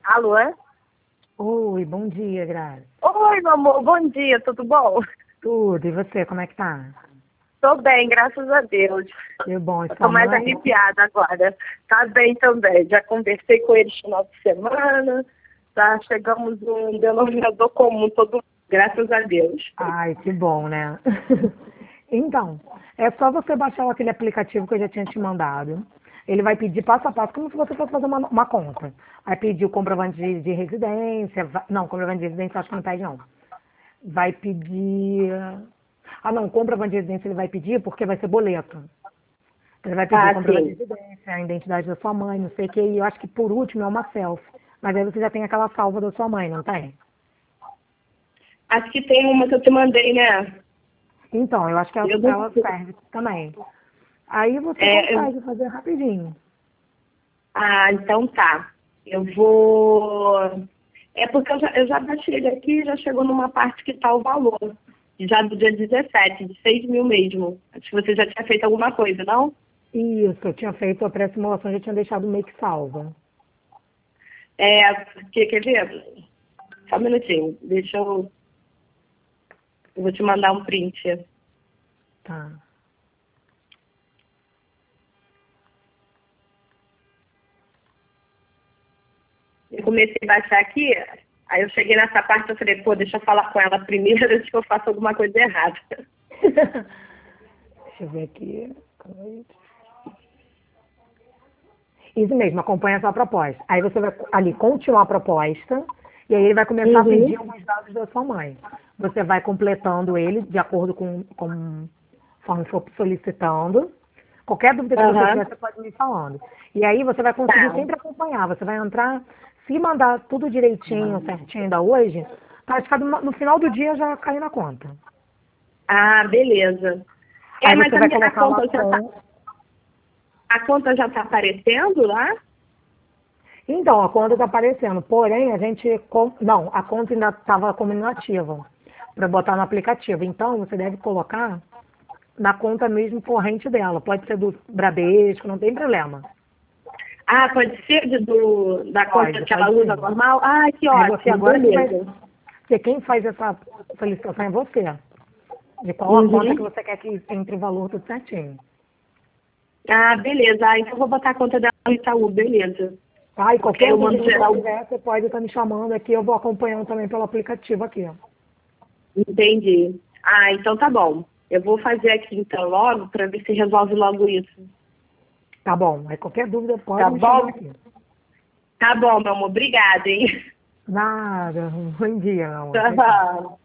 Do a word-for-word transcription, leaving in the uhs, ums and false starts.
Alô? Oi, bom dia, Grazi. Oi, meu amor, bom dia, tudo bom? Tudo, e você, como é que tá? Tô bem, graças a Deus. Que bom, e Eu tô sua mais mãe? aliviada agora. Tá bem também. Já conversei com eles no final de semana. Já chegamos num denominador comum, todo mundo, graças a Deus. Ai, que bom, né? Então, é só você baixar aquele aplicativo que eu já tinha te mandado. Ele vai pedir passo a passo, como se você fosse fazer uma, uma conta. Vai pedir o comprovante de, de residência. va- Não, comprovante de residência acho que não pede, não. Vai pedir. Ah, não, comprovante de residência ele vai pedir porque vai ser boleto. Ele vai pedir o Ah, comprovante de sim. residência, a identidade da sua mãe, não sei o que, e eu acho que por último é uma selfie. Mas aí você já tem aquela salva da sua mãe, não tem? Acho que tem uma que eu te mandei, né? Então, eu acho que ela, Eu não ela sei. serve também. Aí você É, eu- consegue fazer rapidinho. Ah, então tá. Eu vou. É porque eu já, eu já baixei ele aqui, já chegou numa parte que tá o valor. Já do dia dezessete, de seis mil mesmo. Acho que você já tinha feito alguma coisa, não? Isso, eu tinha feito a pré-simulação, já tinha deixado meio que salva. É, que, quer ver? Só um minutinho. Deixa eu. Eu vou te mandar um print. Tá. Eu comecei a baixar aqui, aí eu cheguei nessa parte e falei, pô, deixa eu falar com ela primeiro antes que eu faça alguma coisa errada. Deixa eu ver aqui. Isso mesmo, acompanha a sua proposta. Aí você vai ali continuar a proposta, e aí ele vai começar a Uhum. pedir alguns dados da sua mãe. Você vai completando ele de acordo com, com conforme for solicitando. Qualquer dúvida que você Aham. tiver, você pode me falando. E aí você vai conseguir Tá. sempre acompanhar. Você vai entrar, se mandar tudo direitinho, certinho ainda hoje, praticamente no no final do dia já cai na conta. Ah, beleza. É, Aí mas você a, vai minha, a colocar lá conta já tá. com. A conta já tá aparecendo lá? Então, a conta está aparecendo, porém a gente. com- Não, a conta ainda estava como inativa para botar no aplicativo. Então, você deve colocar na conta mesmo corrente dela. Pode ser do Bradesco, não tem problema. Ah, pode ser de- do, da conta Pode, que ela pode usa sim. normal? Ah, que Aí você ótimo, agora que vai. beleza. Porque quem faz essa solicitação é você. De qual a conta que Uhum. você quer que entre o valor tudo certinho. Ah, beleza. Ah, então eu vou botar a conta dela no Itaú, beleza. Tá? E Porque aí qualquer eu dúvida mando que você geral. tiver, você pode estar me chamando aqui, eu vou acompanhando também pelo aplicativo aqui. Ó. Entendi. Ah, então tá bom. Eu vou fazer aqui então logo para ver se resolve logo isso. Tá bom? Aí qualquer dúvida Tá pode me chamar bom? aqui. Tá bom, meu amor. Obrigada, hein? Nada. Bom dia, meu amor. Tchau, tchau. Tchau.